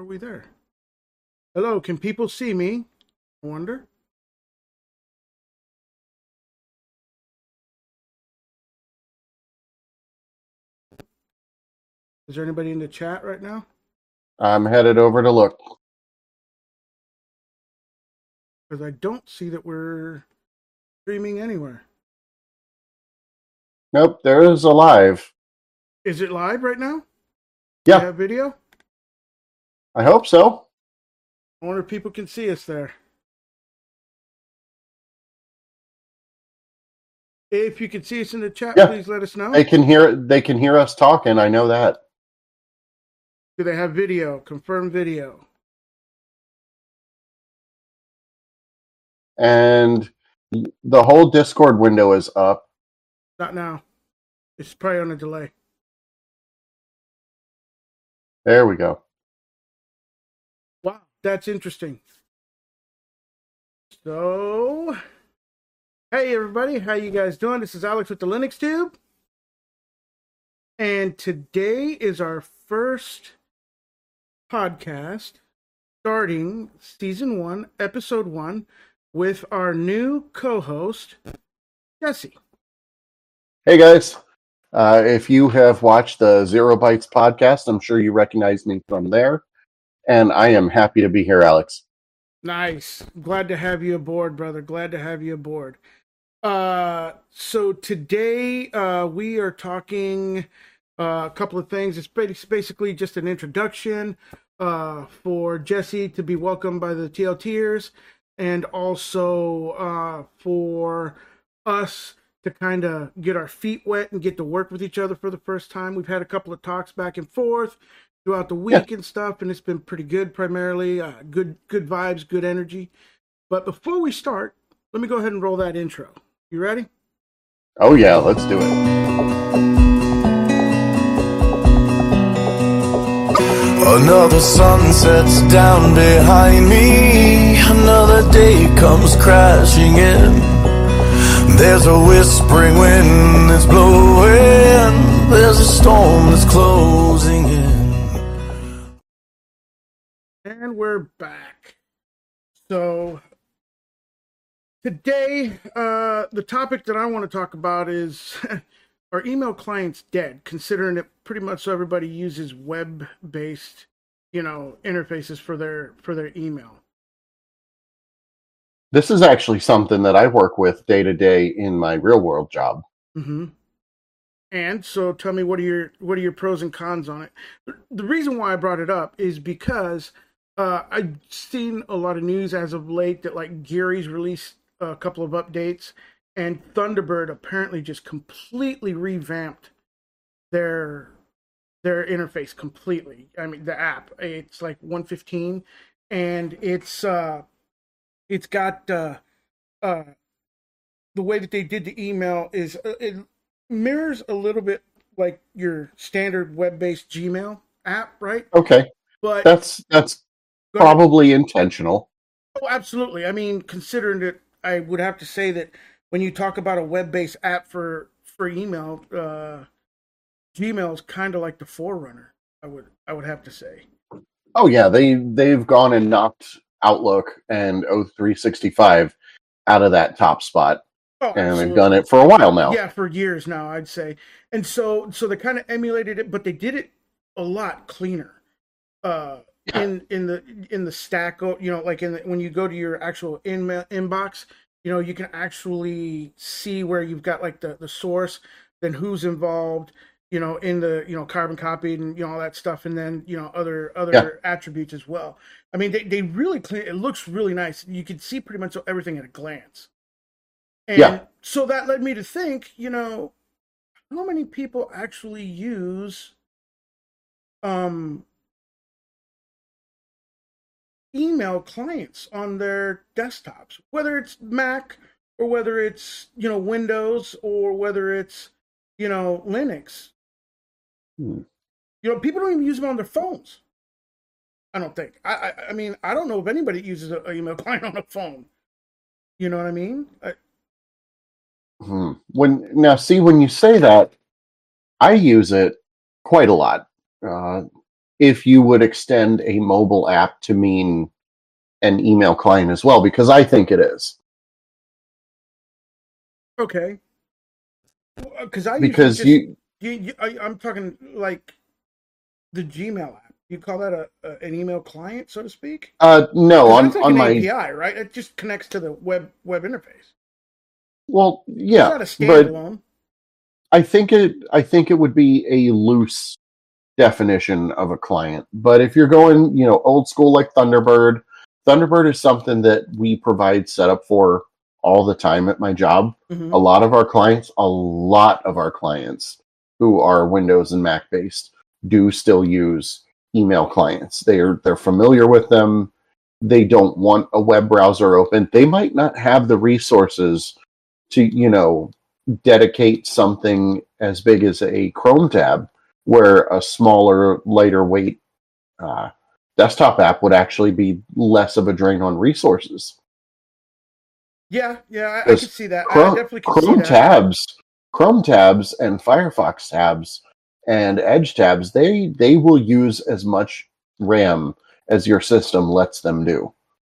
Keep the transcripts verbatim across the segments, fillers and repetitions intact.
are we there? Hello, can people see me? I wonder. Is there anybody in the chat right now? I'm headed over to look. Because I don't see that we're streaming anywhere. Nope, there is a live. Is it live right now? Yeah. Do you have video? I hope so. I wonder if people can see us there. If you can see us in the chat, Yeah. please let us know. They can hear they can hear us talking, I know that. Do they have video? Confirm video. And the whole Discord window is up. Not now. It's probably on a delay. There we go. Wow, that's interesting. So, hey everybody, how you guys doing? This is Alex with the Linux Tube. And today is our first podcast starting season one, episode one, with our new co-host, Jesse. Hey guys. Uh, if you have watched the Zero Bytes podcast, I'm sure you recognize me from there. And I am happy to be here, Alex. Nice. Glad to have you aboard, brother. Glad to have you aboard. Uh, so today uh, we are talking uh, a couple of things. It's basically just an introduction uh, for Jesse to be welcomed by the T L Tiers, and also uh, for us to kind of get our feet wet and get to work with each other for the first time. We've had a couple of talks back and forth throughout the week yeah. and stuff, and it's been pretty good. Primarily, uh, good, good vibes, good energy. But before we start, let me go ahead and roll that intro. You ready? Oh yeah, let's do it. Another sun sets down behind me. Another day comes crashing in. There's a whispering wind that's blowing. There's a storm that's closing in. And we're back. So today, uh, the topic that I want to talk about is are email clients dead, considering that pretty much everybody uses web-based, you know, interfaces for their for their email. This is actually something that I work with day to day in my real world job. Mm-hmm. And so tell me, what are your what are your pros and cons on it? The reason why I brought it up is because uh, I've seen a lot of news as of late that like Geary's released a couple of updates, and Thunderbird apparently just completely revamped their their interface completely. I mean, the app, it's like one fifteen, and it's uh, it's got uh, uh, the way that they did the email is uh, it mirrors a little bit like your standard web-based Gmail app, right? Okay, but that's that's probably intentional. Oh, absolutely. I mean, considering that, I would have to say that when you talk about a web-based app for for email, uh, Gmail is kind of like the forerunner. I would I would have to say. Oh yeah, they they've gone and knocked Outlook and O three sixty-five out of that top spot, oh, and absolutely. they've done it for a while now. Yeah, for years now, I'd say. And so so they kind of emulated it, but they did it a lot cleaner. Uh, yeah. in in the in the stack, you know, like in the, when you go to your actual in inbox. You know, you can actually see where you've got like the, the source, then who's involved, you know, in the, you know, carbon copied and, you know, all that stuff. And then, you know, other other yeah. attributes as well. I mean, they, they really clean. It looks really nice. You can see pretty much everything at a glance. And yeah. so that led me to think, you know, how many people actually use um email clients on their desktops, whether it's Mac or whether it's, you know, Windows or whether it's, you know, Linux. Hmm. You know, people don't even use them on their phones. I don't think. I, I, I mean, I don't know if anybody uses an email client on a phone. You know what I mean? I, hmm. When now, see, when you say that, I use it quite a lot. Uh, if you would extend a mobile app to mean an email client as well, because I think it is. Okay. Because I because usually you, just, you, you I, I'm talking like the Gmail app. You call that a, a an email client, so to speak? uh, no, 'Cause on that's like on an my A P I, right? It just connects to the web web interface. well, It's yeah, not a but standalone. I think it I think it would be a loose definition of a client. But if you're going, you know, old school like Thunderbird, Thunderbird is something that we provide setup for all the time at my job. Mhm. A lot of our clients, a lot of our clients who are Windows and Mac based do still use email clients. They're they're familiar with them. They don't want a web browser open. They might not have the resources to, you know, dedicate something as big as a Chrome tab, where a smaller, lighter weight uh, desktop app would actually be less of a drain on resources. Yeah, yeah, I, I Because could see that. I, I Chrome, definitely could Chrome see that. tabs, Chrome tabs, and Firefox tabs and Edge tabs, they they will use as much RAM as your system lets them do.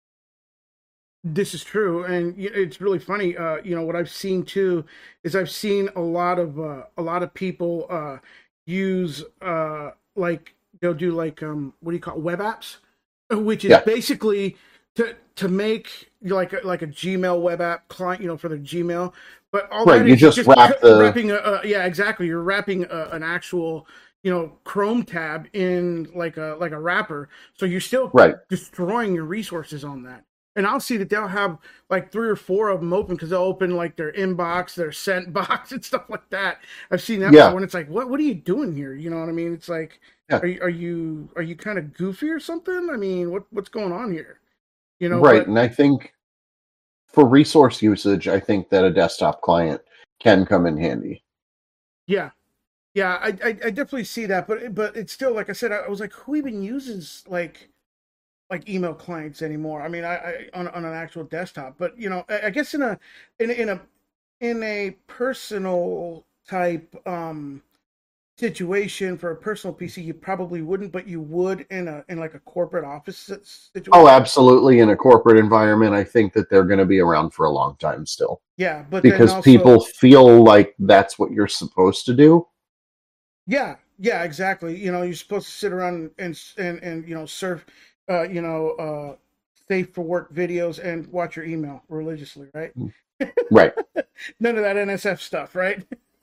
This is true, and y- it's really funny. Uh, you know what I've seen too is I've seen a lot of uh, a lot of people uh, use uh, like they'll do like um, what do you call it? Web apps, uh, which is Yeah. basically to to make like a, like a Gmail web app client, you know, for their Gmail. But all Right, that you is just just wrap c- the- wrapping a, a yeah exactly. You're wrapping a, an actual you know Chrome tab in like a like a wrapper, so you're still Right. destroying your resources on that. And I'll see that they'll have like three or four of them open because they'll open like their inbox, their sent box, and stuff like that. I've seen that Yeah. before, and it's like, what what are you doing here? You know what I mean? It's like, Yeah. are you are you are you kind of goofy or something? I mean, what what's going on here? You know, Right, but and I think for resource usage, I think that a desktop client can come in handy. yeah, yeah, I, I I definitely see that, but but it's still like I said, I was like, who even uses like like email clients anymore? I mean, I, I on on an actual desktop, but you know, I, I guess in a in a, in a in a personal type um situation for a personal P C, you probably wouldn't, but you would in a in like a corporate office si- situation. Oh, absolutely. In a corporate environment, I think that they're going to be around for a long time still. Yeah, but then Because also, people feel like that's what you're supposed to do. yeah, yeah, exactly. You know, you're supposed to sit around and and and you know surf, uh, you know, uh, safe for work videos and watch your email religiously, right? Right. None of that N S F stuff, right?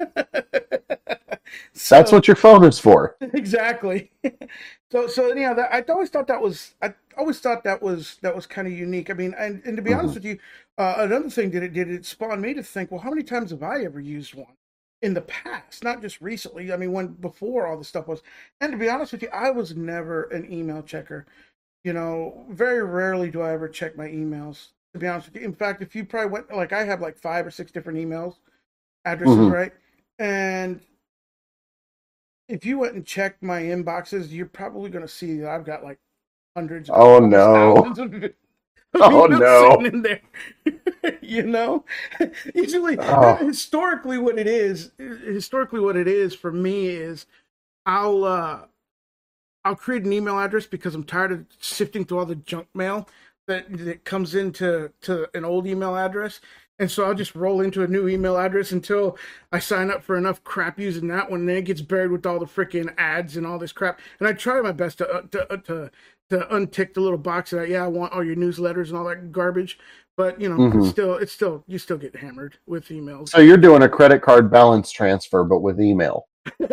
That's So- what your phone is for. exactly. So so anyhow, that I always thought that was I always thought that was that was kind of unique. I mean, and, and to be honest with you, uh, another thing that it did, it spawned me to think, well, how many times have I ever used one in the past, not just recently? I mean, when before all this stuff was. And to be honest with you, I was never an email checker. You know, very rarely do I ever check my emails. To be honest with you, in fact, if you probably went like I have like five or six different emails addresses, Mhm. right? And if you went and checked my inboxes, you're probably going to see that I've got like hundreds. Oh, almost no. thousands of, of Oh, emails no. sitting in there. You know, usually Oh. historically, what it is, historically, what it is for me is, I'll uh, I'll create an email address because I'm tired of sifting through all the junk mail that that comes into to an old email address. And so I'll just roll into a new email address until I sign up for enough crap using that one. And then it gets buried with all the freaking ads and all this crap. And I try my best to uh, to uh, to to untick the little box that yeah I want all your newsletters and all that garbage. But you know, Mhm. it's still it's still you still get hammered with emails. So you're doing a credit card balance transfer, but with email.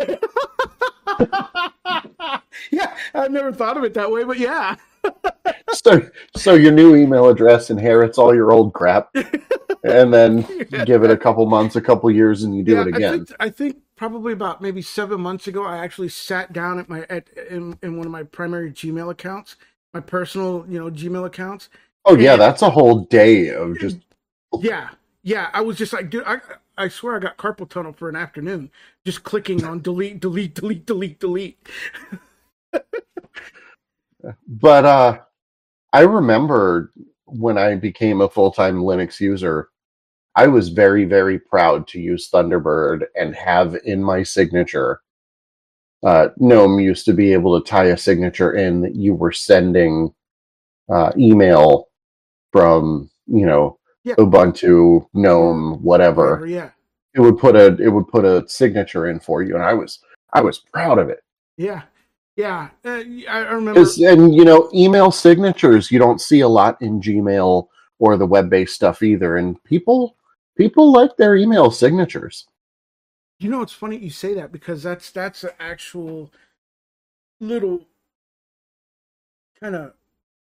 Yeah, I've never thought of it that way, but yeah. So, so your new email address inherits all your old crap, and then give it a couple months, a couple years, and you do Yeah, it again. I think, I think probably about maybe seven months ago, I actually sat down at my at in, in one of my primary Gmail accounts, my personal, you know, Gmail accounts. Oh yeah, that's a whole day of just Yeah, yeah. I was just like, dude, I I swear I got carpal tunnel for an afternoon, just clicking on delete, delete, delete, delete, delete. But uh, I remember when I became a full-time Linux user, I was very, very proud to use Thunderbird and have in my signature uh, GNOME used to be able to tie a signature in that you were sending uh, email from, you know, Yeah. Ubuntu, GNOMe, whatever. Whatever, yeah. It would put a it would put a signature in for you, and I was I was proud of it. Yeah, yeah. Uh, I I remember. It's- and you know, email signatures you don't see a lot in Gmail or the web-based stuff either, and people people like their email signatures. You know, it's funny you say that because that's that's an actual little kind of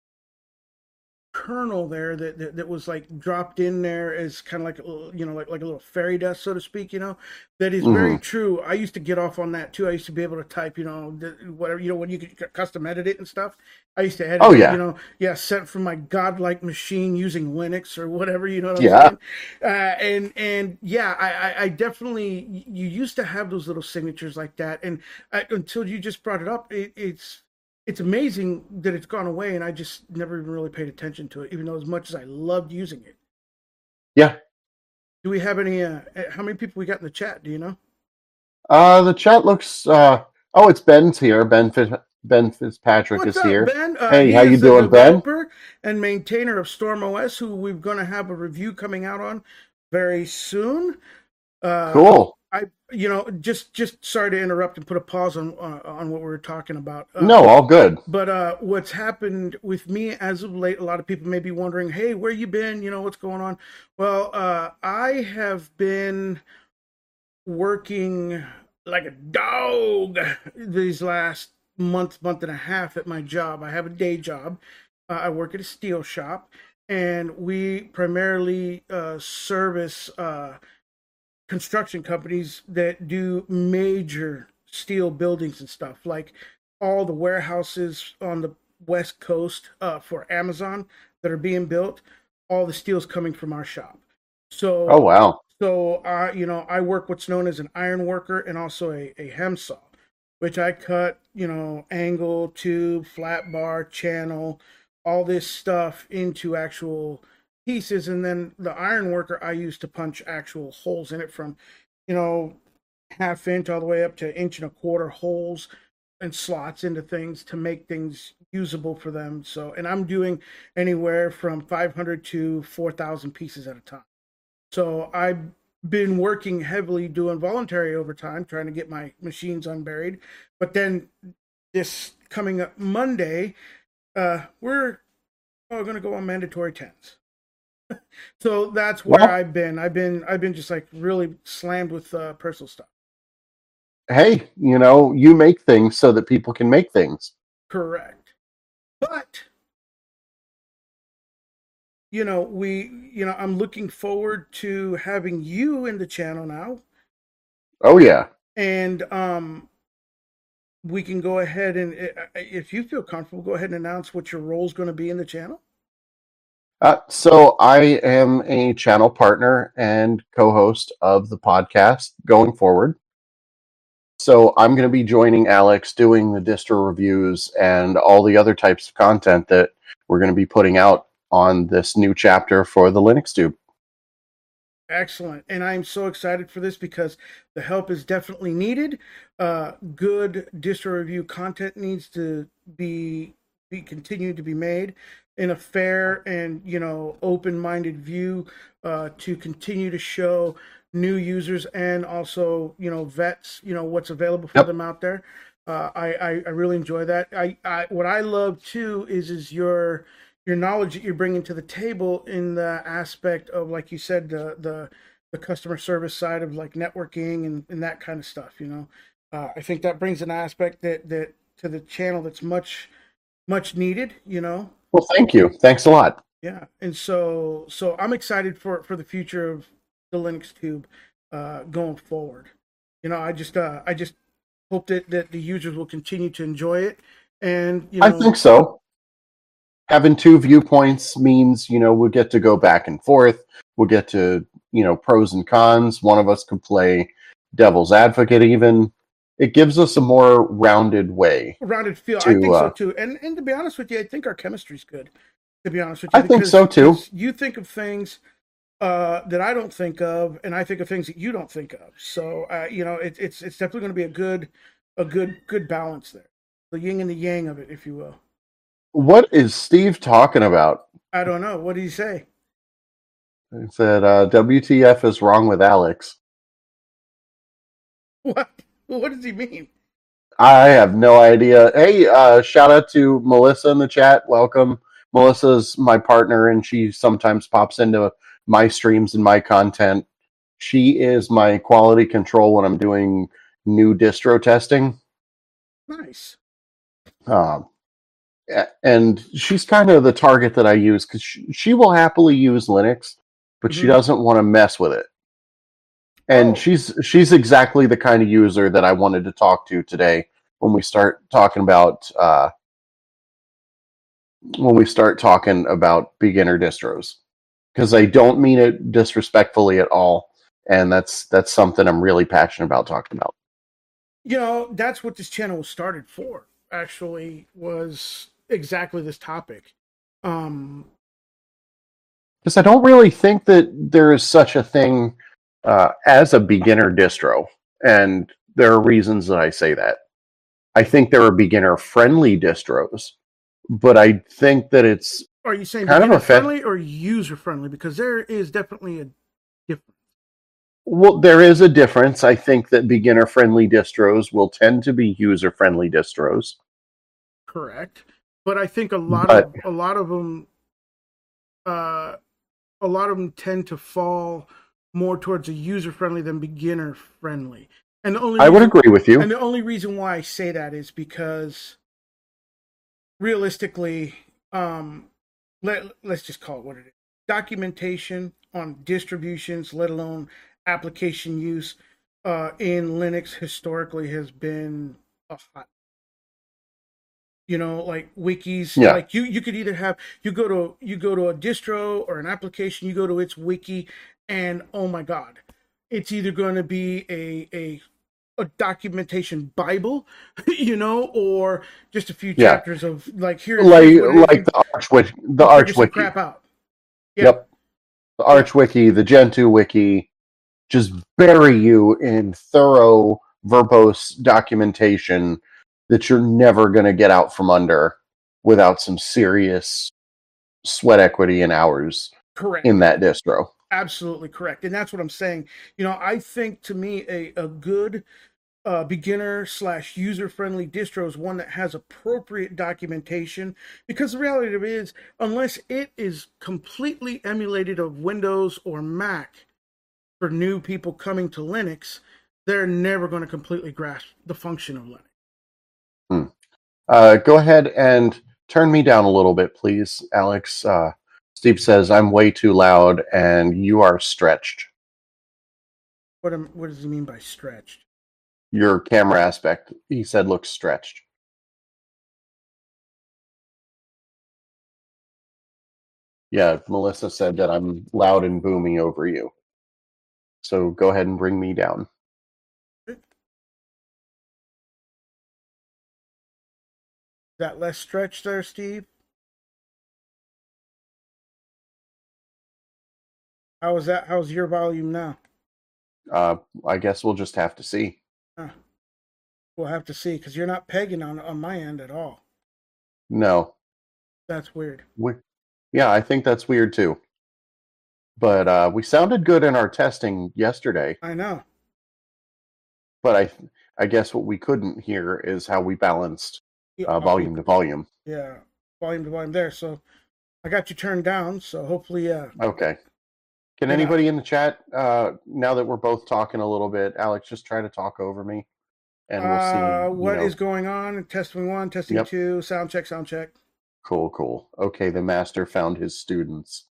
kernel there that, that that was like dropped in there as kind of like a little, you know, like like a little fairy dust, so to speak. You know, that is very Mhm. true. I used to get off on that too. I used to be able to type, you know, the, whatever, you know, when you could c- custom edit it and stuff. I used to edit, Oh, it, yeah. you know, yeah, sent from my godlike machine using Linux or whatever. You know what I'm Yeah. saying? Uh, and and yeah, I, I I definitely, you used to have those little signatures like that, and I, until you just brought it up, it, it's it's amazing that it's gone away, and I just never even really paid attention to it, even though as much as I loved using it. Yeah. Do we have any? Uh, uh, how many people we got in the chat? Do you know? Uh, the chat looks. Uh, oh, it's Ben's here. Ben Fitz, Ben Fitzpatrick What's is up, here. Ben? Uh, Hey, he how you is the doing, Ben? developer and maintainer of StormOS, who we're going to have a review coming out on very soon. Uh, Cool. I, you know, just just sorry to interrupt and put a pause on uh, on what we were talking about. Uh, No, all good. But uh, what's happened with me as of late, a lot of people may be wondering, hey, where you been? You know, what's going on? Well, uh, I have been working like a dog these last month, month and a half at my job. I have a day job. Uh, I work at a steel shop, and we primarily uh, service uh, construction companies that do major steel buildings and stuff, like all the warehouses on the West Coast uh, for Amazon that are being built. All the steel's coming from our shop. So, Oh, wow. so uh, you know, I work what's known as an iron worker and also a, a hem saw, which I cut, you know, angle, tube, flat bar, channel, all this stuff into actual pieces, and then the iron worker I use to punch actual holes in it from, you know, half inch all the way up to inch and a quarter holes and slots into things to make things usable for them. So, and I'm doing anywhere from five hundred to four thousand pieces at a time. So I've been working heavily doing voluntary overtime, trying to get my machines unburied. But then this coming up Monday, uh, we're oh, going to go on mandatory tens. So that's where Well, I've been. I've been I've been just like really slammed with uh, personal stuff. hey, you know, you make things so that people can make things. Correct. But you know, we you know, I'm looking forward to having you in the channel now, Oh, yeah. and um we can go ahead and uh, if you feel comfortable, go ahead and announce what your role is going to be in the channel. Uh, so I am a channel partner and co-host of the podcast going forward. So I'm going to be joining Alex doing the distro reviews and all the other types of content that we're going to be putting out on this new chapter for the Linux Tube. Excellent. And I'm so excited for this because the help is definitely needed. Uh, good distro review content needs to be, be continued to be made in a fair and, you know, open-minded view uh, to continue to show new users and also, you know, vets, you know, what's available for Yep. them out there. Uh, I, I, I really enjoy that. I, I what I love too is is your your knowledge that you're bringing to the table in the aspect of, like you said, the the, the customer service side of like networking and, and that kind of stuff. You know, uh, I think that brings an aspect that that to the channel that's much much needed. You know, Well, thank you. Thanks a lot. yeah, and so so I'm excited for for the future of the Linux Tube uh, going forward. You know, I just uh, I just hope that that the users will continue to enjoy it, and you know, I think so. Having two viewpoints means, you know, we'll get to go back and forth. We'll get to, you know, pros and cons. One of us could play devil's advocate even. It gives us a more rounded way. rounded feel. to, I think so uh, too. And and to be honest with you, I think our chemistry's good. To be honest with you, I think because- so, too. because You think of things uh, that I don't think of, and I think of things that you don't think of. So uh, you know, it, it's it's definitely going to be a good a good good balance there, the yin and the yang of it, if you will. What is Steve talking about? I don't know. What did he say? He said, uh, W T F is wrong with Alex. What? What does he mean? I have no idea. Hey, uh, shout out to Melissa in the chat. Welcome. Melissa's my partner, and she sometimes pops into my streams and my content. She is my quality control when I'm doing new distro testing. Nice. Um, and she's kind of the target that I use because she, she will happily use Linux, but mm-hmm. she doesn't want to mess with it. And oh. she's she's exactly the kind of user that I wanted to talk to today when we start talking about uh, when we start talking about beginner distros, because I don't mean it disrespectfully at all, and that's that's something I'm really passionate about talking about. You know, that's what this channel was started for. Actually, was exactly this topic. Um, because I don't really think that there is such a thing uh, as a beginner distro, and there are reasons that I say that. I think there are beginner-friendly distros, but I think that it's are you saying kind beginner-friendly or user-friendly? Because there is definitely a difference. Well, there is a difference. I think that beginner-friendly distros will tend to be user-friendly distros. Correct, but I think a lot but, of a lot of them, uh, a lot of them tend to fall more towards a user-friendly than beginner-friendly. And the only I reason, would agree with you. And the only reason why I say that is because realistically, um, let let's just call it what it is. Documentation on distributions, let alone application use, uh, in Linux historically has been a hot. You know, like wikis, yeah. like you, you could either have, you go to, you go to a distro or an application, you go to its wiki, and oh my God, it's either going to be a, a, a documentation Bible, you know, or just a few yeah. chapters of like, here's like, here's like the Arch Wiki, the Arch Wiki. Crap out. Yeah. Yep. The Arch yeah. Wiki, the Gentoo Wiki, just bury you in thorough, verbose documentation that you're never going to get out from under without some serious sweat equity and hours correct. In that distro. Absolutely correct. And that's what I'm saying. You know, I think to me, a, a good uh, beginner slash user-friendly distro is one that has appropriate documentation, because the reality of it is, unless it is completely emulated of Windows or Mac for new people coming to Linux, they're never going to completely grasp the function of Linux. Hmm. Uh, go ahead and turn me down a little bit, please, Alex. Uh, Steve says I'm way too loud and you are stretched. What am, what does he mean by stretched? Your camera aspect, he said, looks stretched. Yeah, Melissa said that I'm loud and boomy over you. So go ahead and bring me down. That less stretch there, Steve? How is that? How's your volume now? Uh, I guess we'll just have to see. Huh. We'll have to see, because you're not pegging on, on my end at all. No. That's weird. We, yeah, I think that's weird too. But uh, we sounded good in our testing yesterday. I know. But I I guess what we couldn't hear is how we balanced uh, volume to volume. Yeah, volume to volume there. So I got you turned down, so hopefully... Uh, okay. Can anybody in the chat, uh, now that we're both talking a little bit, Alex, just try to talk over me, and we'll see. Uh, what know. is going on? Testing one, testing yep. two, sound check, sound check. Cool, cool. Okay, the master found his students.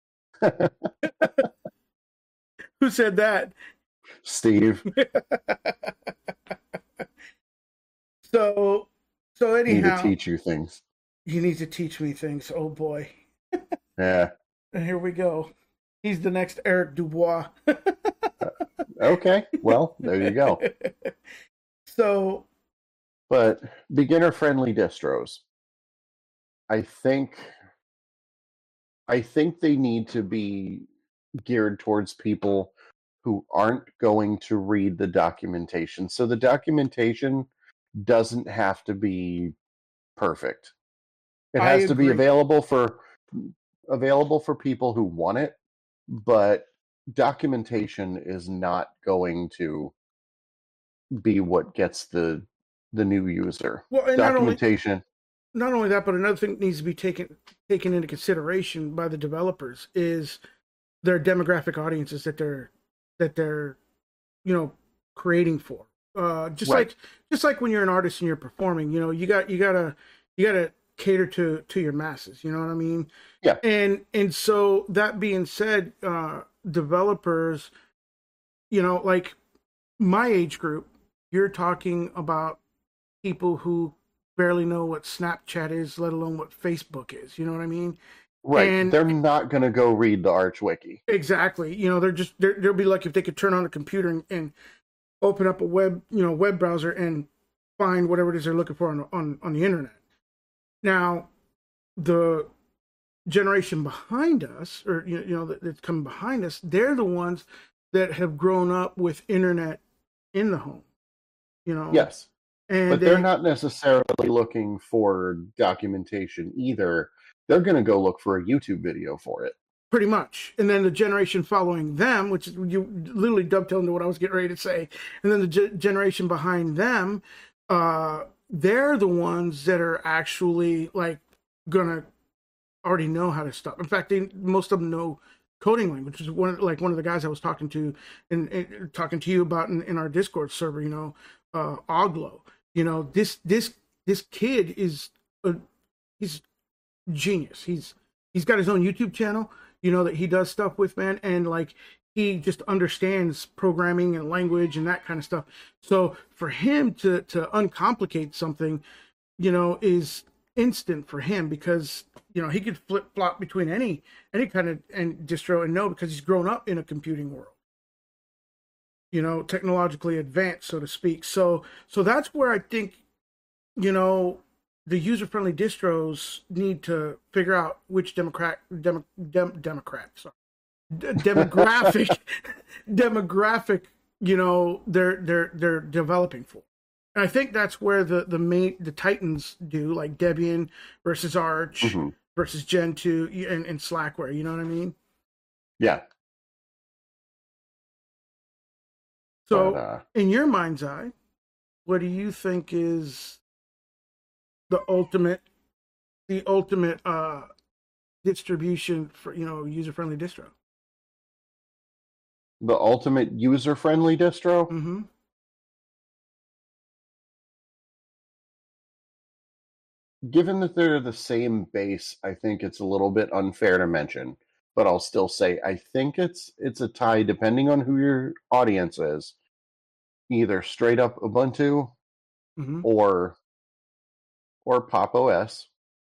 Who said that? Steve. so, so anyhow, I need to teach you things. You need to teach me things. Oh boy. Yeah. And here we go. He's the next Eric Dubois. uh, okay, well, there you go. So, but beginner-friendly distros, I think, I think they need to be geared towards people who aren't going to read the documentation. So the documentation doesn't have to be perfect. It I has to be agree. available for available for people who want it, but documentation is not going to be what gets the the new user. Well, and not only Documentation. not only that, but another thing that needs to be taken taken into consideration by the developers is their demographic audiences that they're that they're you know creating for. Uh, just Right. like just like when you're an artist and you're performing, you know, you got you gotta you gotta cater to to your masses. You know what I mean? Yeah. And and so that being said, uh, developers, you know, like my age group, you're talking about people who barely know what Snapchat is, let alone what Facebook is. You know what I mean? Right. And They're not going to go read the Arch Wiki. exactly. You know, they're just they're, they'll be lucky if they could turn on a computer and, and open up a web, you know, web browser and find whatever it is they're looking for on on, on the internet. Now, the generation behind us, or you know, that, that's coming behind us, they're the ones that have grown up with internet in the home. You know, Yes. and But they, they're not necessarily looking for documentation either. They're going to go look for a YouTube video for it. pretty much. And then the generation following them, which is you literally dovetail into what I was getting ready to say, and then the ge- generation behind them, uh, they're the ones that are actually like gonna already know how to stop. In fact, they, most of them know coding language, which is one like one of the guys I was talking to and, and talking to you about in, in our Discord server. You know, uh, Oglo. You know, this this this kid is a, he's genius. He's he's got his own YouTube channel, you know, that he does stuff with, man, and like he just understands programming and language and that kind of stuff. So for him to to uncomplicate something, you know, is instant for him because you know he could flip flop between any any kind of and distro and know because he's grown up in a computing world, you know, technologically advanced, so to speak. So so that's where I think, you know, the user-friendly distros need to figure out which Democrat, Demo, Dem, Democrat, sorry, D- demographic, demographic, you know, they're they're they're developing for. And I think that's where the the main the Titans do, like Debian versus Arch Mhm. versus Gentoo and, and Slackware. You know what I mean? Yeah. So, But, uh, in your mind's eye, what do you think is the ultimate, the ultimate uh, distribution for you know user friendly distro? the ultimate user-friendly distro? Mm-hmm. Given that they're the same base, I think it's a little bit unfair to mention, but I'll still say I think it's it's a tie depending on who your audience is. Either straight up Ubuntu Mm-hmm. or or Pop! O S.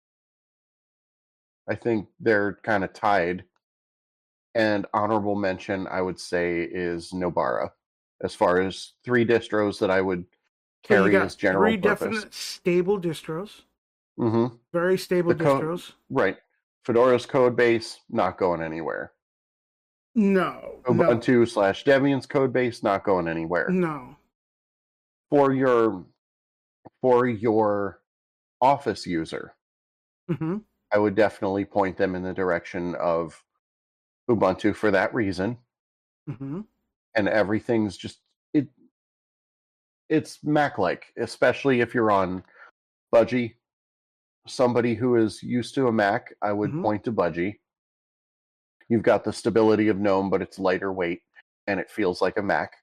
I think they're kind of tied. And honorable mention, I would say, is Nobara, as far as three distros that I would So you carry got as general three purpose. definite stable distros, Mm-hmm. very stable The co- distros. Right. Fedora's code base, not going anywhere. No, no, Ubuntu slash Debian's code base, not going anywhere. no. For your for your Office user, Mm-hmm. I would definitely point them in the direction of Ubuntu for that reason. Mm-hmm. And everything's just it it's Mac-like, especially if you're on Budgie. Somebody who is used to a Mac, I would Mhm. point to Budgie. You've got the stability of GNOME, but it's lighter weight and it feels like a Mac.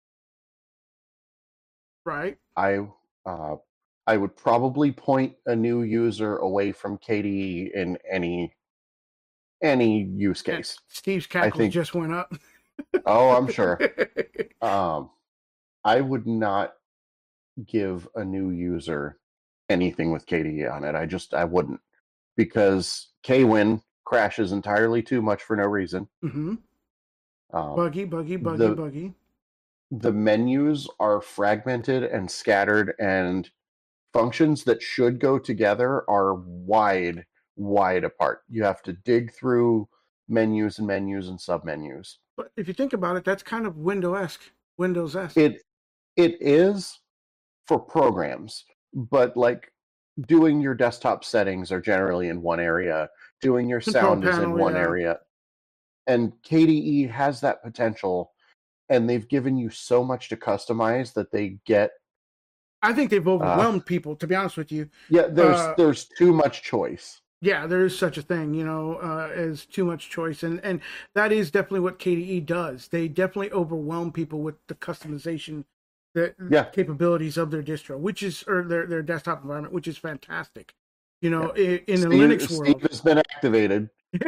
Right. I uh, I would probably point a new user away from K D E in any any use And case. Steve's I cackles think. just went up. Oh, I'm sure. Um, I would not give a new user anything with K D E on it. I just I wouldn't, because Kwin crashes entirely too much for no reason. Mm-hmm. Um, Buggy, buggy, buggy, the buggy. the menus are fragmented and scattered, and functions that should go together are wide, wide apart. You have to dig through menus and menus and submenus. But if you think about it, that's kind of Windows-esque. Windows-esque. It it is for programs, but like doing your desktop settings are generally in one area, doing your Control sound is in panel, one yeah. area. And K D E has that potential, and they've given you so much to customize that they get. I think they've overwhelmed uh, people, to be honest with you. Yeah, there's uh, there's too much choice. Yeah, there is such a thing, you know, uh, as too much choice, and and that is definitely what K D E does. They definitely overwhelm people with the customization, the yeah. capabilities of their distro, which is or their their desktop environment, which is fantastic. You know, yeah. in, in Steve, the Linux world, Steve has been activated.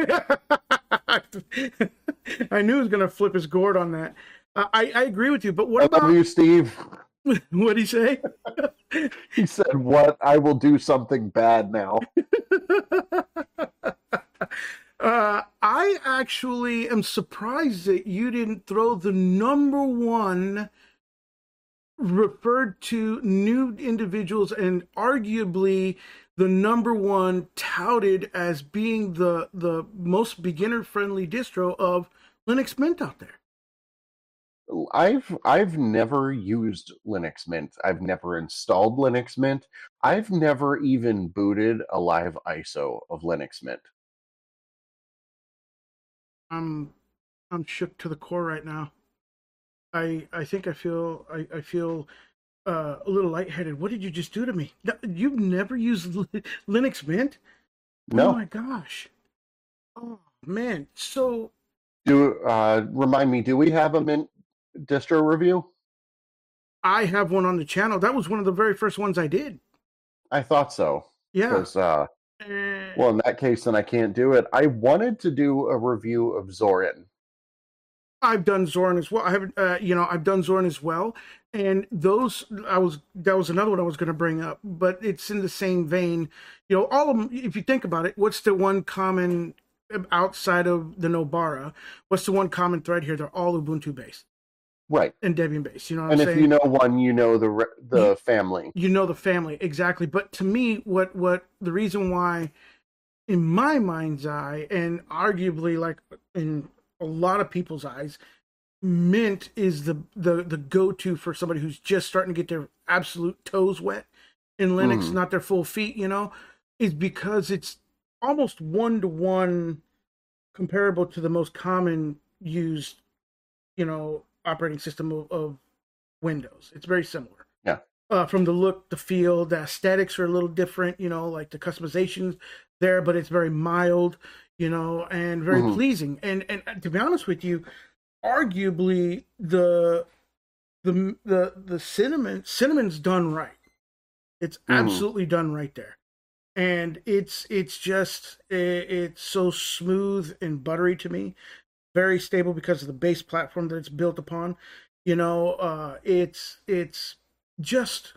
I knew he was going to flip his gourd on that. Uh, I I agree with you, but what I about love you, Steve? What'd he say? He said, "What? I will do something bad now." uh, I actually am surprised that you didn't throw the number one referred to new individuals and arguably the number one touted as being the the most beginner friendly distro of Linux Mint out there. I've I've never used Linux Mint. I've never installed Linux Mint. I've never even booted a live I S O of Linux Mint. I'm I'm shook to the core right now. I I think I feel I, I feel uh, a little lightheaded. What did you just do to me? You've never used Linux Mint? No. Oh my gosh. Oh man. So do uh, remind me, do we have a Mint distro review? I have one on the channel. That was one of the very first ones I did. I thought so. Yeah. Because, uh, well, in that case, then I can't do it. I wanted to do a review of Zorin. I've done Zorin as well. I haven't, uh, you know, I've done Zorin as well, and those I was that was another one I was going to bring up, but it's in the same vein. You know, all of them. If you think about it, what's the one common outside of the Nobara? What's the one common thread here? They're all Ubuntu based. Right. And Debian based, you know what and I'm if saying? you know one, you know the the you, family. You know the family, exactly. But to me, what what the reason why, in my mind's eye, and arguably like in a lot of people's eyes, Mint is the the the go-to for somebody who's just starting to get their absolute toes wet in Linux, mm. not their full feet, you know, is because it's almost one-to-one comparable to the most common used, you know, operating system of, of Windows. It's very similar. Yeah. Uh, from the look, the feel, the aesthetics are a little different, you know, like the customizations there, but it's very mild, you know, and very mm-hmm. pleasing. And and to be honest with you, arguably the the the the cinnamon cinnamon's done right. It's mm-hmm. absolutely done right there. And it's it's just it, it's so smooth and buttery to me. Very stable because of the base platform that it's built upon. You know, uh, it's it's just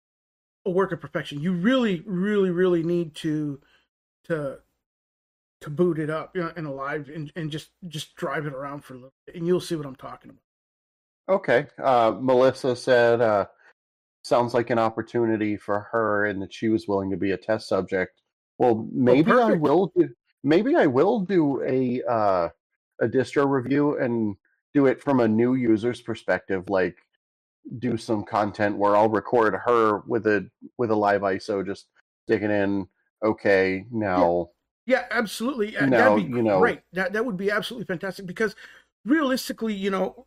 a work of perfection. You really, really, really need to to to boot it up, you know, in a live and, and just just drive it around for a little bit, and you'll see what I'm talking about. Okay, uh, Melissa said, uh, "Sounds like an opportunity for her, and that she was willing to be a test subject." Well, maybe oh, I will do. Maybe I will do a. Uh, a distro review and do it from a new user's perspective, like do some content where I'll record her with a with a live I S O, just sticking in, okay, now. Yeah, yeah absolutely. Now, That'd be you know, great. That, that would be absolutely fantastic because realistically, you know,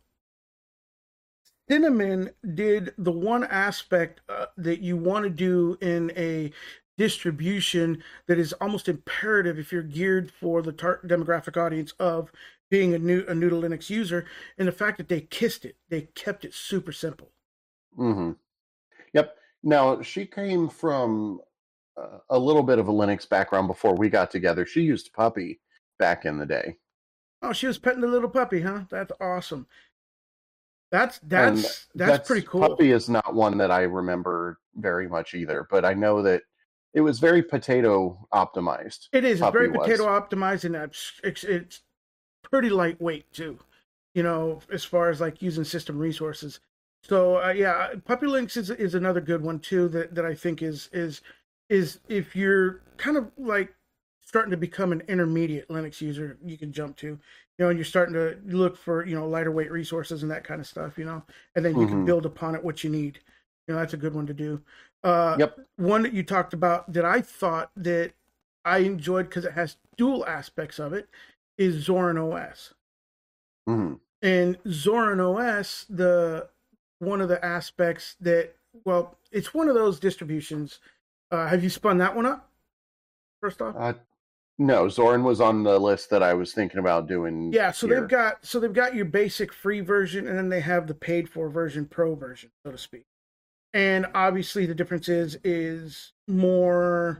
Cinnamon did the one aspect uh, that you want to do in a distribution that is almost imperative if you're geared for the tar- demographic audience of being a new a new to Linux user, and the fact that they kissed it, they kept it super simple. Mm-hmm. Yep. Now she came from uh, a little bit of a Linux background before we got together. She used Puppy back in the day. Oh, she was petting the little puppy, huh? That's awesome. That's that's that's, that's pretty cool. Puppy is not one that I remember very much either, but I know that it was very potato optimized. It is. It's very was. potato optimized, and it's, it's it's pretty lightweight too. You know, as far as like using system resources. So uh, yeah, Puppy Linux is is another good one too. That, that I think is is is if you're kind of like starting to become an intermediate Linux user, you can jump to. You know, and you're starting to look for you know lighter weight resources and that kind of stuff. You know, and then you mm-hmm. can build upon it what you need. You know, that's a good one to do. Uh, Yep. One that you talked about that I thought that I enjoyed because it has dual aspects of it is Zorin O S. Mm-hmm. And Zorin O S, the one of the aspects that, well, it's one of those distributions. Uh, have you spun that one up? First off, Uh, no, Zorin was on the list that I was thinking about doing. yeah. So here. they've got so they've got your basic free version, and then they have the paid for version, pro version, so to speak. And obviously, the difference is is more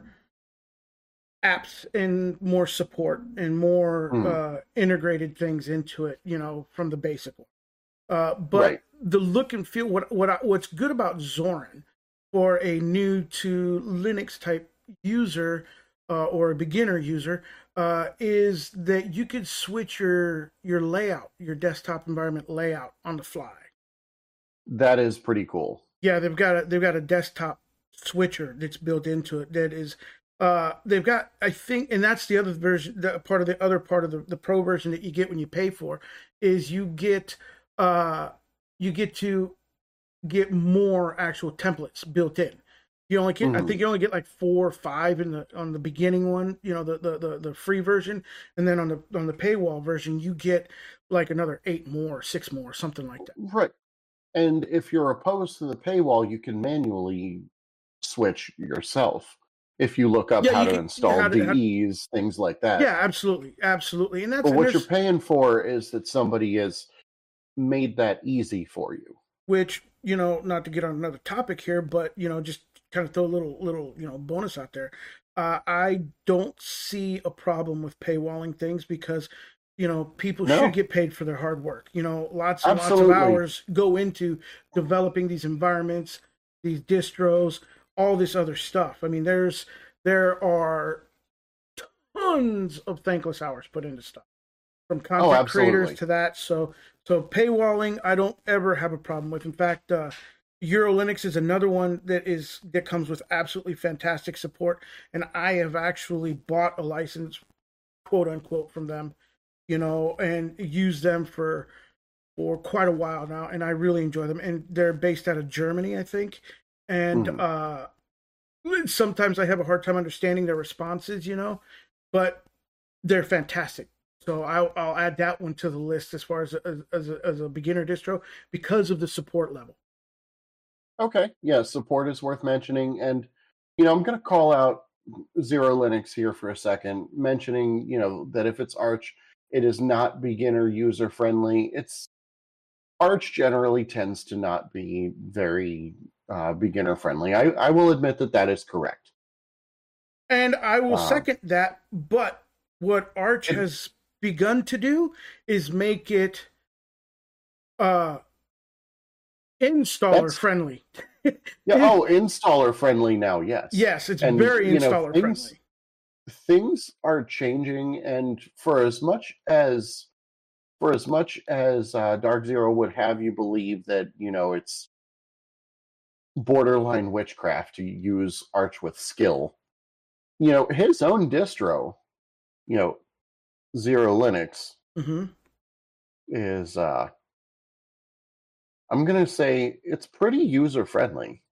apps and more support and more Mm. uh, integrated things into it. You know, from the basic one. Uh, but Right. the look and feel, what what I, what's good about Zorin for a new to Linux type user uh, or a beginner user uh, is that you could switch your your layout, your desktop environment layout on the fly. That is pretty cool. Yeah, they've got a they've got a desktop switcher that's built into it that is. Uh, they've got, I think, and that's the other version. The part of the other part of the, the pro version that you get when you pay for is you get uh, you get to get more actual templates built in. You only get, Mm. I think you only get like four or five in the on the beginning one, you know, the, the the the free version, and then on the on the paywall version, you get like another eight more, six more, something like that. Right. And if you're opposed to the paywall, you can manually switch yourself. If you look up Yeah, how you to can- install how to- how- D Es, things like that. Yeah, absolutely, absolutely, and that's But and what you're there's- paying for is that somebody has made that easy for you. which, you know, not to get on another topic here, but, you know, just kind of throw a little little you know bonus out there. Uh, I don't see a problem with paywalling things because, you know, people No. should get paid for their hard work. You know, lots and Absolutely. lots of hours go into developing these environments, these distros, all this other stuff. I mean, there's there are tons of thankless hours put into stuff, from content creators absolutely. to that. So so paywalling, I don't ever have a problem with. In fact, uh, Euro Linux is another one that is that comes with absolutely fantastic support, and I have actually bought a license, quote unquote, from them, you know, and used them for for quite a while now, and I really enjoy them. And they're based out of Germany, I think, and Mhm. uh, sometimes I have a hard time understanding their responses, you know, but they're fantastic. So I'll, I'll add that one to the list as far as a, as, a, as a beginner distro because of the support level. Okay. Yeah, support is worth mentioning. And, you know, I'm going to call out Zero Linux here for a second, mentioning, you know, that if it's Arch, it is not beginner user friendly. It's Arch generally tends to not be very uh, beginner friendly. I, I will admit that that is correct. And I will Um, second that. But what Arch And- has begun to do is make it uh, installer That's- friendly. Yeah. Oh, installer friendly now. Yes. Yes, it's And, very you know, installer things- friendly. Things are changing, and for as much as for as much as uh, Dark Zero would have you believe that, you know, it's borderline witchcraft to use Arch with skill, you know, his own distro, you know, Zero Linux hmm is uh I'm gonna say it's pretty user friendly.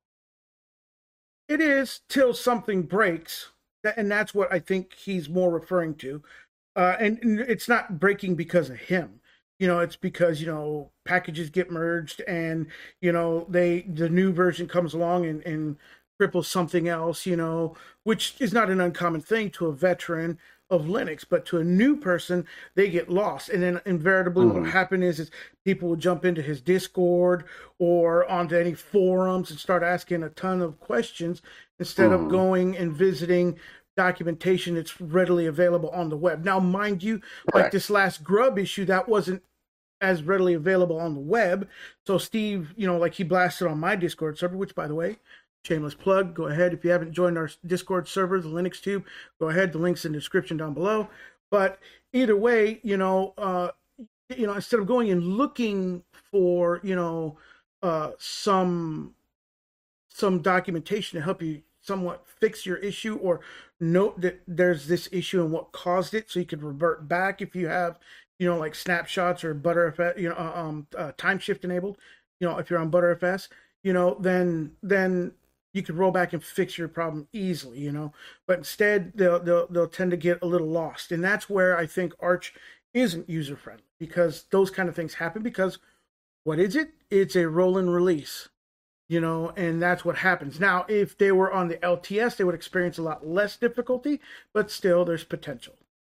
It is till something breaks, That- and that's what I think he's more referring to. Uh, and, and it's not breaking because of him. You know, it's because, you know, packages get merged, and, you know, they the new version comes along and, and cripples something else, you know, which is not an uncommon thing to a veteran of Linux, but to a new person, they get lost. And then invariably what will Mhm. happen is, is people will jump into his Discord or onto any forums and start asking a ton of questions instead of Mhm. going and visiting documentation that's readily available on the web. Now, mind you, like Correct. this last Grub issue, that wasn't as readily available on the web. So Steve, you know, like he blasted on my Discord server, which, by the way, shameless plug, go ahead. If you haven't joined our Discord server, the Linux Tube, go ahead. The link's in the description down below. But either way, you know, uh, you know, instead of going and looking for, you know, uh, some some documentation to help you somewhat fix your issue or note that there's this issue and what caused it, so you could revert back if you have, you know, like snapshots or Butterfs, you know, uh, um, uh, time shift enabled. You know, if you're on Butterfs, you know, then then you could roll back and fix your problem easily, you know. But instead, they'll they'll they'll tend to get a little lost, and that's where I think Arch isn't user friendly, because those kind of things happen. Because what is it? It's a roll and release, you know, and that's what happens. Now, if they were on the L T S, they would experience a lot less difficulty, but still, there's potential.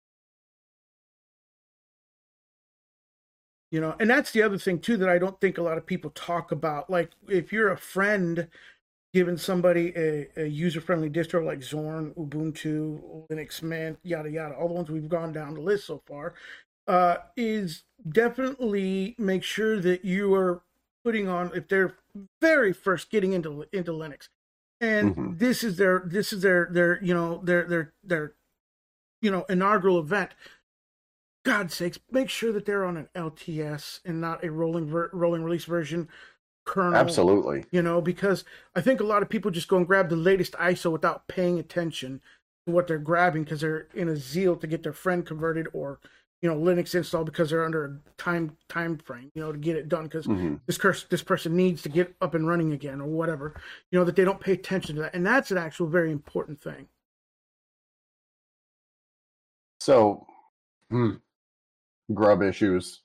You know, and that's the other thing too that I don't think a lot of people talk about. Like, if you're a friend giving somebody a, a user-friendly distro like Zorn, Ubuntu, Linux Mint, yada yada, all the ones we've gone down the list so far, uh, is definitely make sure that you are putting on, if they're very first getting into into Linux, and mm-hmm. this is their this is their their you know their their their you know inaugural event. God's sakes, make sure that they're on an L T S and not a rolling ver- rolling release version kernel. Absolutely. You know, because I think a lot of people just go and grab the latest I S O without paying attention to what they're grabbing, because they're in a zeal to get their friend converted, or, you know, Linux installed because they're under a time time frame, you know, to get it done, because mm-hmm. this curse, this person needs to get up and running again, or whatever, you know, that they don't pay attention to that. And that's an actual very important thing. So, hmm. grub issues.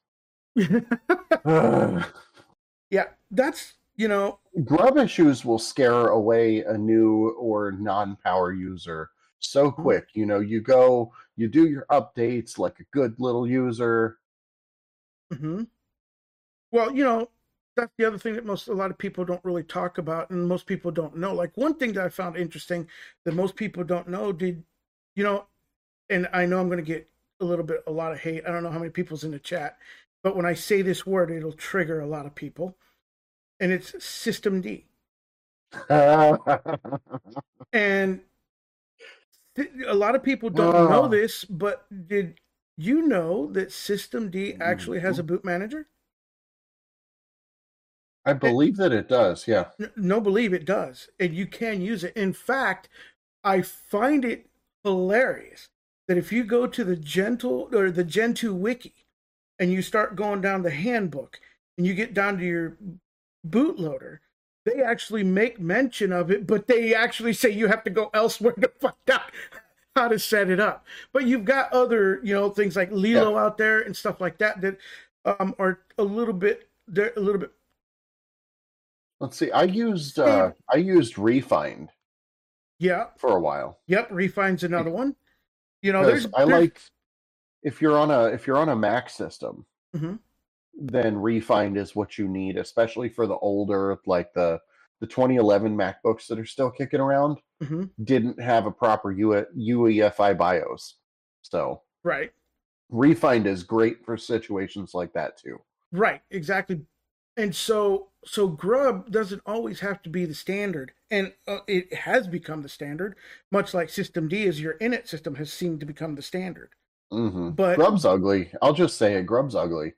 Yeah, that's, you know, grub issues will scare away a new or non-power user so quick. You know, you go, you do your updates like a good little user. Mm-hmm. Well, you know, that's the other thing that most, a lot of people don't really talk about, and most people don't know. Like, one thing that I found interesting that most people don't know, did, you know, and I know I'm going to get a little bit, a lot of hate. I don't know how many people's in the chat, but when I say this word, it'll trigger a lot of people, and it's systemd. And th- a lot of people don't oh. know this, but did you know that systemd actually has a boot manager? I believe and, that it does, yeah. N- no, believe it does, and you can use it. In fact, I find it hilarious that if you go to the Gentle or the Gentoo wiki and you start going down the handbook and you get down to your bootloader, they actually make mention of it, but they actually say you have to go elsewhere to find out how to set it up. But you've got other, you know, things like Lilo yeah. out there and stuff like that that um, are a little bit, they're a little bit. Let's see. I used uh, I used Refind. Yeah. For a while. Yep, Refind's another one. You know, there's, I there's... like if you're on a if you're on a Mac system, mm-hmm. then Refind is what you need, especially for the older, like the the twenty eleven MacBooks that are still kicking around. Mm-hmm. Didn't have a proper U- UEFI BIOS, so right. Refind is great for situations like that too. Right, exactly. And so so Grub doesn't always have to be the standard, and uh, it has become the standard, much like systemd as your init system has seemed to become the standard. Mm-hmm. But Grub's ugly. I'll just say it. Grub's ugly.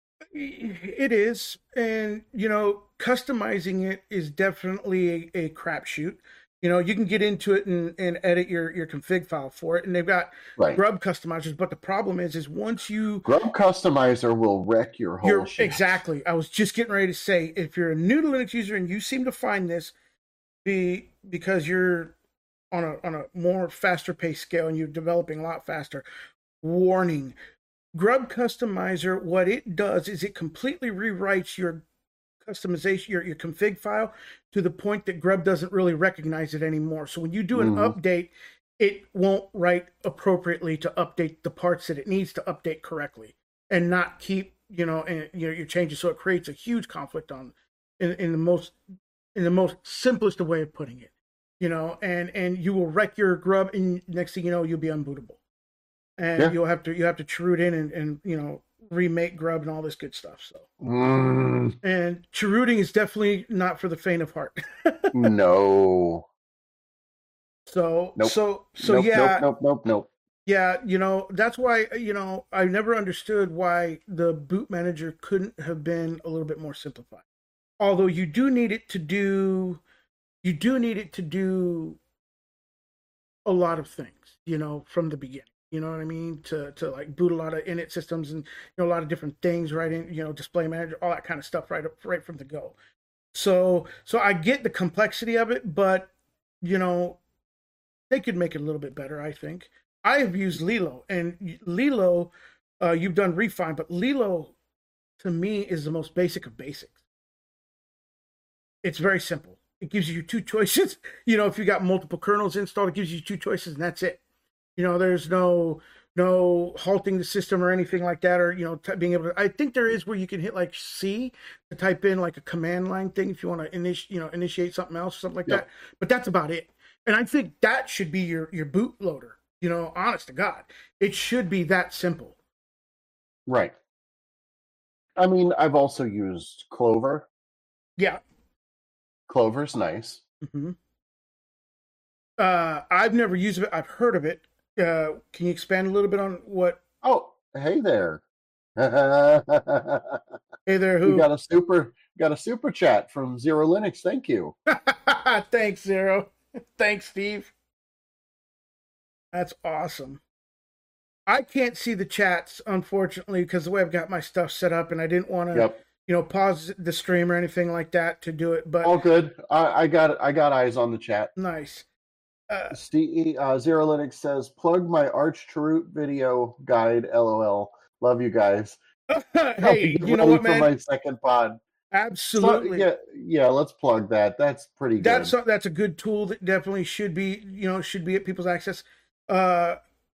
It is, and you know, customizing it is definitely a, a crapshoot. You know, you can get into it and, and edit your, your config file for it, and they've got right. Grub customizers. But the problem is, is once you Grub customizer will wreck your whole your, shit. Exactly. I was just getting ready to say, if you're a new to Linux user and you seem to find this be because you're on a on a more faster paced scale and you're developing a lot faster, warning. Grub customizer, what it does is it completely rewrites your customization, your, your config file, to the point that Grub doesn't really recognize it anymore. So when you do an mm-hmm. update, it won't write appropriately to update the parts that it needs to update correctly, and not keep, you know, and, you know, your changes. So it creates a huge conflict on in, in the most in the most simplest way of putting it, you know, and and you will wreck your Grub, and next thing you know, you'll be unbootable, and yeah. you'll have to you have to chroot in and, and you know, remake Grub and all this good stuff. So mm. and chrooting is definitely not for the faint of heart. No. So nope. so so nope, yeah nope nope nope nope. Yeah, you know, that's why, you know, I never understood why the boot manager couldn't have been a little bit more simplified. Although you do need it to do you do need it to do a lot of things, you know, from the beginning. You know what I mean? To to like boot a lot of init systems and, you know, a lot of different things, right? In, you know, display manager, all that kind of stuff right up right from the go. So so I get the complexity of it, but you know, they could make it a little bit better, I think. I have used Lilo, and Lilo, uh, you've done Refine, but Lilo to me is the most basic of basics. It's very simple. It gives you two choices. You know, if you got multiple kernels installed, it gives you two choices, and that's it. You know, there's no no halting the system or anything like that, or you know, t- being able to. I think there is where you can hit like C to type in like a command line thing if you want to initiate, you know, initiate something else or something like Yep. that. But that's about it. And I think that should be your your bootloader. You know, honest to God, it should be that simple. Right. I mean, I've also used Clover. Yeah. Clover's nice. Mm-hmm. Uh, I've never used it. I've heard of it. Uh, can you expand a little bit on what? Oh, hey there. Hey there, We who? got a super got a super chat from Zero Linux. Thank you. Thanks, Zero. Thanks, Steve. That's awesome. I can't see the chats, unfortunately, because the way I've got my stuff set up, and I didn't want to, Yep. you know, pause the stream or anything like that to do it. But All good. I, I got I got eyes on the chat. nice. Uh, Steve, uh, Zero Linux says, plug my Arch Chroot video guide. LOL. Love you guys. hey, Get you know ready what, for man? my second pod. Absolutely. So, yeah, yeah. Let's plug that. That's pretty good. That's a, that's a good tool that definitely should be, you know, should be at people's access. Uh,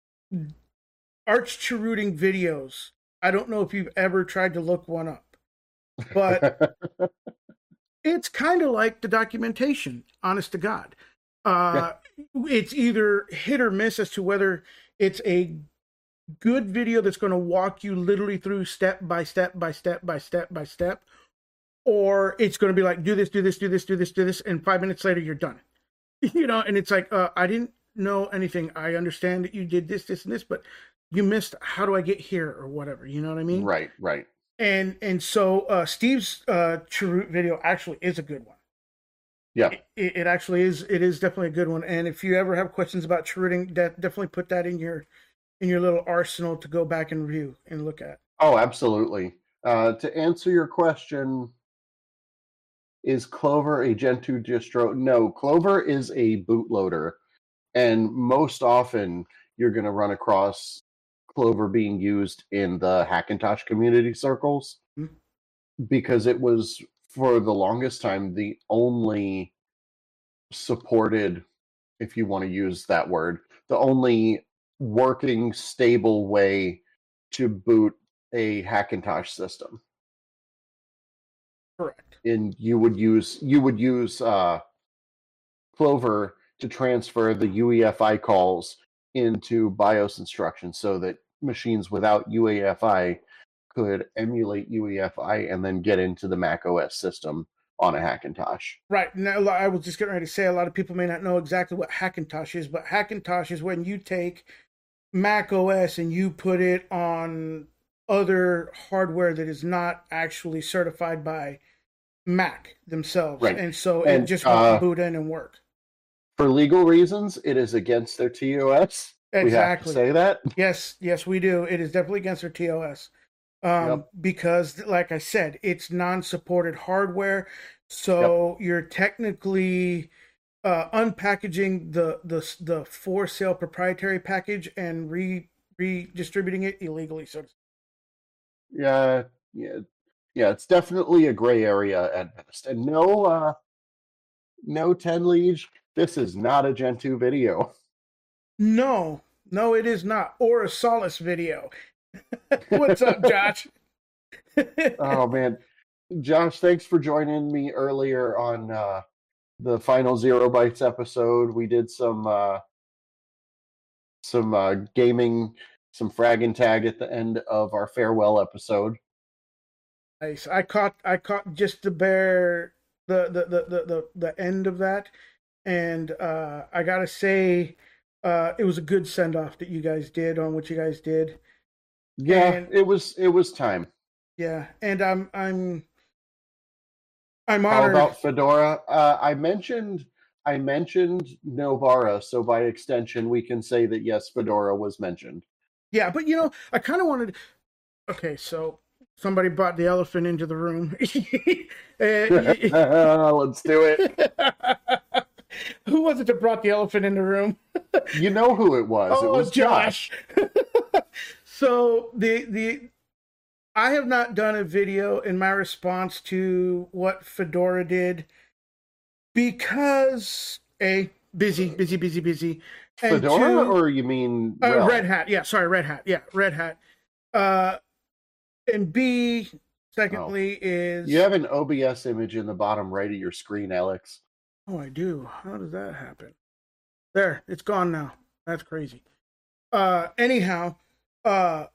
Arch Chrooting videos. I don't know if you've ever tried to look one up, but it's kind of like the documentation, honest to God. Uh, it's either hit or miss as to whether it's a good video that's going to walk you literally through step by step by step by step by step, or it's going to be like, do this, do this, do this, do this, do this, and five minutes later you're done. You know, and it's like, uh, I didn't know anything. I understand that you did this, this, and this, but you missed how do I get here or whatever. You know what I mean? Right, right. And and so uh, Steve's uh, Chroot video actually is a good one. Yeah. It, it actually is. It is definitely a good one. And if you ever have questions about Chrooting, de- definitely put that in your in your little arsenal to go back and review and look at. Oh, absolutely. Uh, to answer your question, is Clover a Gentoo distro? No, Clover is a bootloader, and most often you're going to run across Clover being used in the Hackintosh community circles Mm-hmm. because it was for the longest time the only supported, if you want to use that word, the only working stable way to boot a Hackintosh system. Correct. And you would use you would use uh, Clover to transfer the U E F I calls into BIOS instructions so that machines without U E F I could emulate U E F I and then get into the Mac O S system on a Hackintosh. Right. Now, I was just getting ready to say a lot of people may not know exactly what Hackintosh is, but Hackintosh is when you take Mac O S and you put it on other hardware that is not actually certified by Mac themselves. Right. And so And, it just won't uh, boot in and work. For legal reasons, it is against their T O S. We have to Exactly. say that. Yes, yes, we do. It is definitely against their T O S. Um, Yep. Because, like I said, it's non-supported hardware. So you're technically uh, unpackaging the, the the for sale proprietary package and re redistributing it illegally. So Yeah, yeah, yeah. It's definitely a gray area at best. And no, uh, no ten Liege. This is not a Gentoo video. no, no, it is not. Or a Solace video. What's up, Josh? Oh man, Josh, thanks for joining me earlier on uh, the final Zero Bytes episode. We did some uh, some uh, gaming, some frag and tag at the end of our farewell episode. Nice. I caught I caught just the bare the the the the the, the end of that, and uh, I gotta say, uh, it was a good send off that you guys did on what you guys did. Yeah, And- it was it was time. Yeah, and I'm I'm I'm How honored. about Fedora? Uh, I mentioned I mentioned Novara, so by extension, we can say that yes, Fedora was mentioned. Yeah, but you know, I kind of wanted. Okay, so somebody brought the elephant into the room. Let's do it. Who was it that brought the elephant in the room? You know who it was. Oh, it was Josh. Josh. So the the I have not done a video in my response to what Fedora did because a busy, busy, busy, busy. And Fedora, two, or you mean uh, Rel? Red Hat? Yeah, sorry, Red Hat. Yeah, Red Hat. Uh, and B, secondly, Oh. is You have an O B S image in the bottom right of your screen, Alex. oh, I do. How does that happen? There, it's gone now. That's crazy. Uh, anyhow, uh,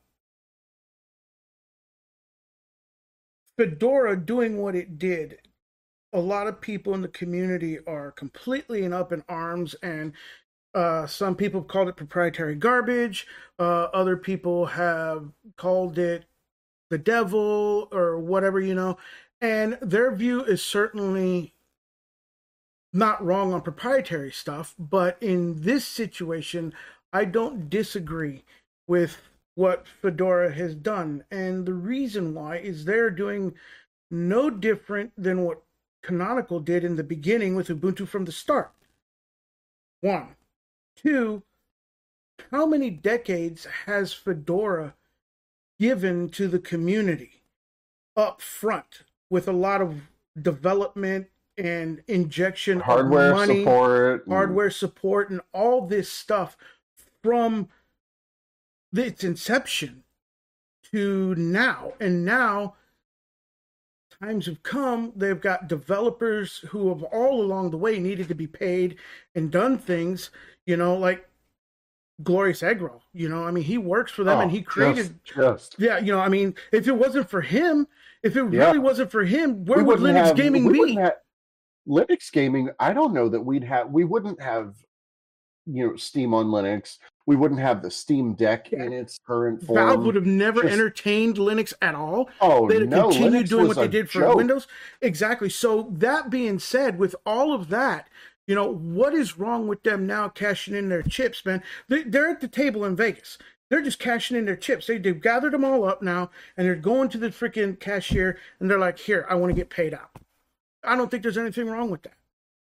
Fedora doing what it did, a lot of people in the community are completely and up in arms, and uh, some people have called it proprietary garbage. Uh, other people have called it the devil or whatever, you know. And their view is certainly not wrong on proprietary stuff, but in this situation, I don't disagree with what Fedora has done. And the reason why is they're doing no different than what Canonical did in the beginning with Ubuntu from the start. One. Two, how many decades has Fedora given to the community up front with a lot of development and injection Hardware of money, support. and- hardware support, and all this stuff from its inception to now. And now times have come, they've got developers who have all along the way needed to be paid and done things, you know, like Glorious Eggroll, you know, I mean, he works for them Oh, and he created, just, just. yeah, you know, I mean, if it wasn't for him, if it Yeah. really wasn't for him, where We would wouldn't Linux have- gaming we be? wouldn't have- Linux gaming, I don't know that we'd have, we wouldn't have, you know, Steam on Linux. We wouldn't have the Steam Deck Yeah. in its current form. Valve would have never Just- entertained Linux at all. Oh, They'd have no. continued Linux doing was what they a did for joke. Windows. Exactly. So that being said, with all of that, you know, what is wrong with them now cashing in their chips, man? They, they're at the table in Vegas. They're just cashing in their chips. They, they've gathered them all up now, and they're going to the freaking cashier, and they're like, here, I want to get paid out. I don't think there's anything wrong with that.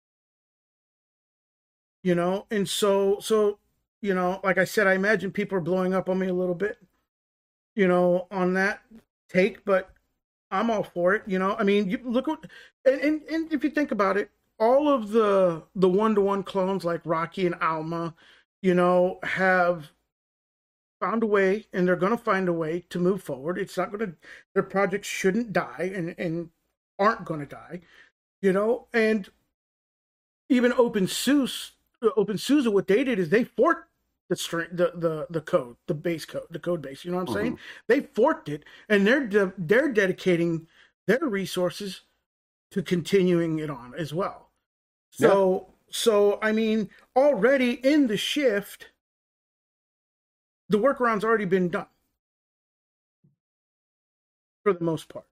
You know, and so, so, you know, like I said, I imagine people are blowing up on me a little bit, you know, on that take, but I'm all for it. You know, I mean, you look at, and, and, and if you think about it, all of the, the one-to-one clones like Rocky and Alma, you know, have found a way, and they're going to find a way to move forward. It's not going to, their projects shouldn't die and, and aren't going to die, you know, and even OpenSUSE, OpenSUSE, what they did is they forked the string, the, the, the code, the base code, the code base, you know what I'm Mhm. saying? They forked it, and they're, de- they're dedicating their resources to continuing it on as well. So, so, I mean, already in the shift, the workaround's already been done for the most part.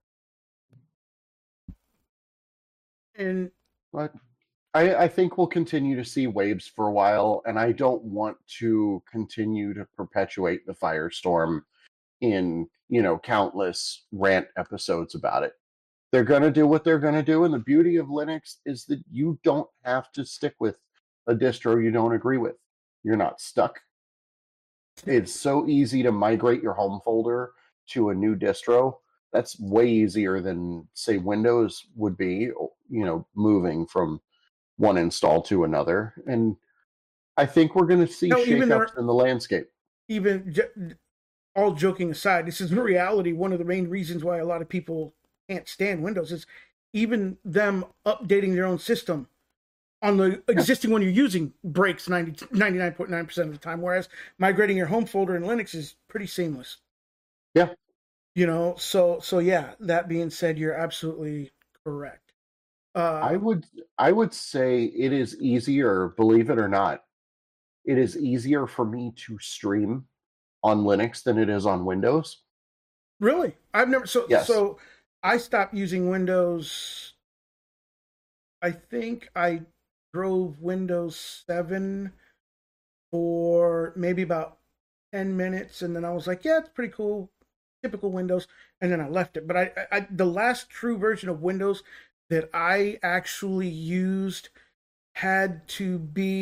And But I, I think we'll continue to see waves for a while, and I don't want to continue to perpetuate the firestorm in, you know, countless rant episodes about it. They're going to do what they're going to do, and the beauty of Linux is that you don't have to stick with a distro you don't agree with. You're not stuck. It's so easy to migrate your home folder to a new distro. That's way easier than, say, Windows would be, you know, moving from one install to another. And I think we're going to see No, even shakeups though- in the landscape. even j- all joking aside, this is the reality. One of the main reasons why a lot of people can't stand Windows is even them updating their own system on the existing one you're using breaks ninety, ninety-nine point nine percent of the time, whereas migrating your home folder in Linux is pretty seamless. Yeah. You know, so so yeah, that being said, you're absolutely correct. Uh, I would I would say it is easier, believe it or not, it is easier for me to stream on Linux than it is on Windows. Really? I've never so Yes. so I stopped using Windows. I think I drove Windows seven for maybe about ten minutes, and then I was like, yeah, it's pretty cool. typical Windows, and then I left it. But I, I the last true version of Windows that I actually used had to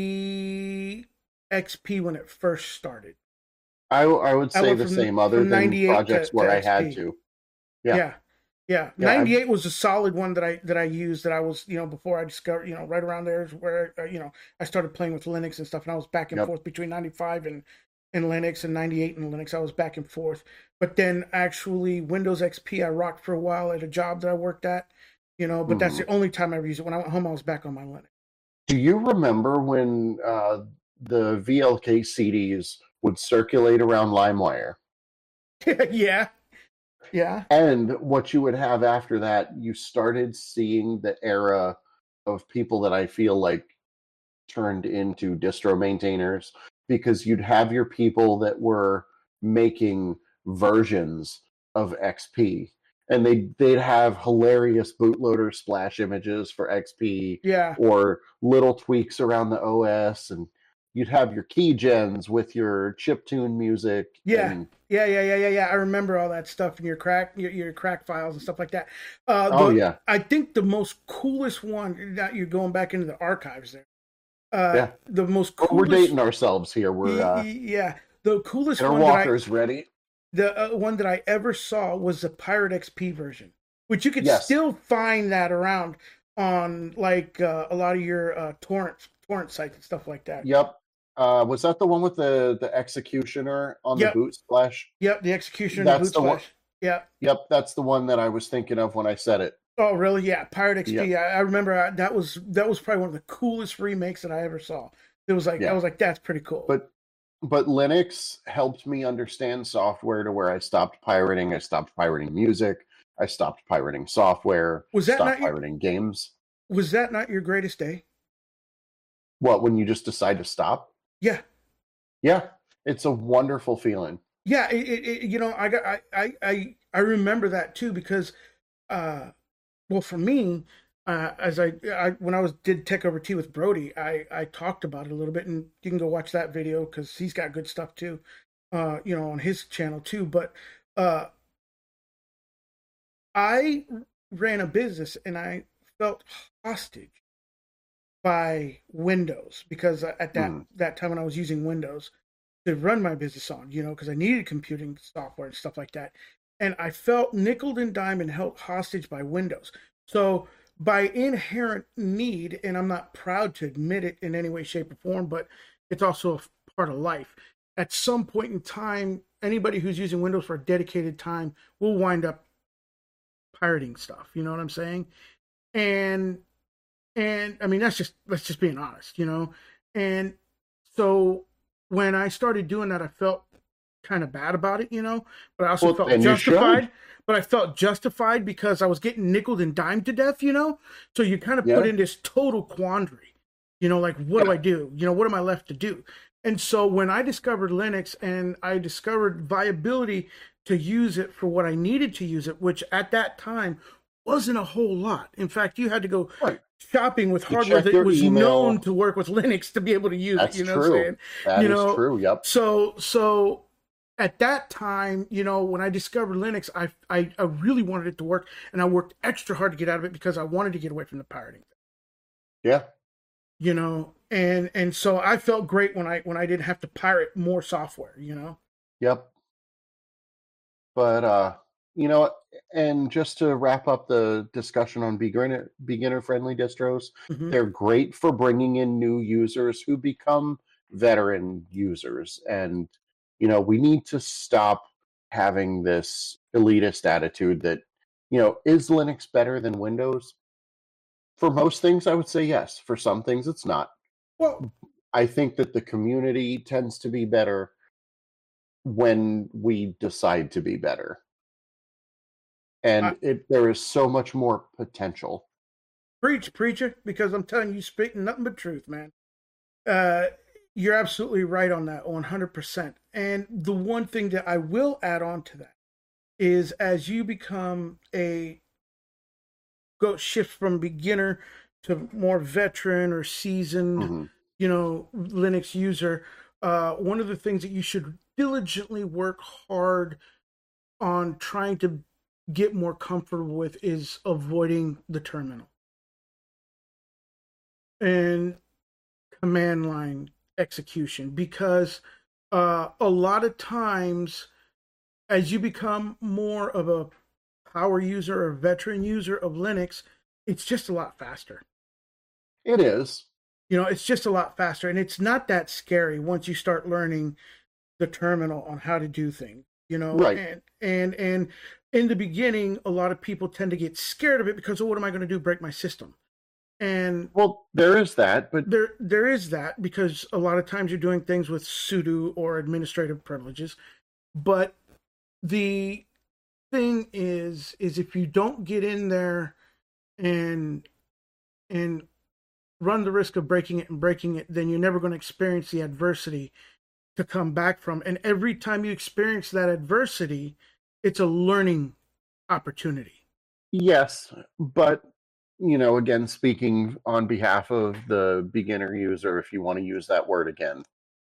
be X P when it first started. I, I would I say went the from- same, other from than ninety-eight projects to- where to I had X P. to. Yeah. Yeah. Yeah. Yeah, ninety-eight was a solid one that I that I used, that I was, you know, before I discovered, you know, right around there is where, uh, you know, I started playing with Linux and stuff, and I was back and Yep. forth between ninety-five and, and Linux, and ninety-eight and Linux. I was back and forth. But then actually Windows X P I rocked for a while at a job that I worked at, you know, but that's Mhm. the only time I ever used it. When I went home, I was back on my Linux. Do you remember when uh, the V L K C Ds would circulate around LimeWire? Yeah. Yeah. And what you would have after that, you started seeing the era of people that I feel like turned into distro maintainers, because you'd have your people that were making versions of X P, and they'd, they'd have hilarious bootloader splash images for X P, Yeah. or little tweaks around the O S, and you'd have your key gens with your chiptune music. Yeah. and, Yeah, yeah, yeah, yeah, yeah. I remember all that stuff in your crack, your, your crack files and stuff like that. Uh, oh the- yeah, I think the most coolest one, that you're going back into the archives there. Uh, Yeah. The most But coolest. we're dating ourselves here. We're y- uh, y- yeah. The coolest get our one that I, walkers ready. the uh, one that I ever saw was the Pirate X P version, which you could Yes. still find that around on like uh, a lot of your uh, torrent torrent sites and stuff like that. Yep. Uh, was that the one with the the executioner on Yep. the boot splash? Yep, the execution, That's boot the one- splash. Yeah. Yep, that's the one that I was thinking of when I said it. Oh, really? Yeah, Pirate X P. Yeah. I, I remember I, that was that was probably one of the coolest remakes that I ever saw. It was like Yeah. I was like, that's pretty cool. But but Linux helped me understand software to where I stopped pirating. I stopped pirating music. I stopped pirating software. Was that stopped not your- pirating games? Was that not your greatest day? What, when you just decide to stop? Yeah, Yeah, it's a wonderful feeling. yeah. It, it, it, you know, I got I, I I I remember that too because, uh, well, for me, uh, as I, I when I was did Tech Over Tea with Brody, I I talked about it a little bit, and you can go watch that video because he's got good stuff too, uh, you know, on his channel too. But uh, I ran a business and I felt hostage by Windows because at that Mm. that time when I was using Windows to run my business on, you know, because I needed computing software and stuff like that, and I felt nickel and dime and held hostage by Windows. So by inherent need, and I'm not proud to admit it in any way, shape, or form, but it's also a part of life. At some point in time, anybody who's using Windows for a dedicated time will wind up pirating stuff. You know what I'm saying? And and I mean that's just that's just being honest, you know. And so when I started doing that, I felt kind of bad about it, you know. But I also Well, felt then you justified. should. But I felt justified because I was getting nickeled and dimed to death, you know. So you kind of put Yeah. in this total quandary, you know, like what do Yeah. I do? You know, what am I left to do? And so when I discovered Linux and I discovered viability to use it for what I needed to use it, which at that time wasn't a whole lot. In fact, you had to go Right. shopping with You hardware check that your was email. known to work with Linux to be able to use That's it. You know what I'm true. saying? That You is know, true. Yep. So so at that time, you know, when I discovered Linux, I, I I really wanted it to work, and I worked extra hard to get out of it because I wanted to get away from the pirating. Yeah. You know, and and so I felt great when I when I didn't have to pirate more software. You know. Yep. But uh, you know, and just to wrap up the discussion on beginner beginner friendly distros, Mhm. they're great for bringing in new users who become veteran users. And you know, we need to stop having this elitist attitude that, you know, is Linux better than Windows? For most things, I would say yes. For some things, it's not. Well, I think that the community tends to be better when we decide to be better. And I- it there is so much more potential. preach, preacher, because I'm telling you, speaking nothing but truth, man. Uh, you're absolutely right on that, one hundred percent. And the one thing that I will add on to that is as you become a go shift from beginner to more veteran or seasoned, Mhm. you know, Linux user, uh, one of the things that you should diligently work hard on trying to get more comfortable with is avoiding the terminal and command line execution, because uh, a lot of times as you become more of a power user or veteran user of Linux, it's just a lot faster. It is. You know, it's just a lot faster, and it's not that scary once you start learning the terminal on how to do things, you know. Right. And and and in the beginning, a lot of people tend to get scared of it because, oh, what am I going to do? Break my system? And well, there is that, but there there is that, because a lot of times you're doing things with sudo or administrative privileges. But the thing is, is if you don't get in there and and run the risk of breaking it and breaking it, then you're never going to experience the adversity to come back from. And every time you experience that adversity, it's a learning opportunity. Yes, but, you know, again, speaking on behalf of the beginner user, if you want to use that word again,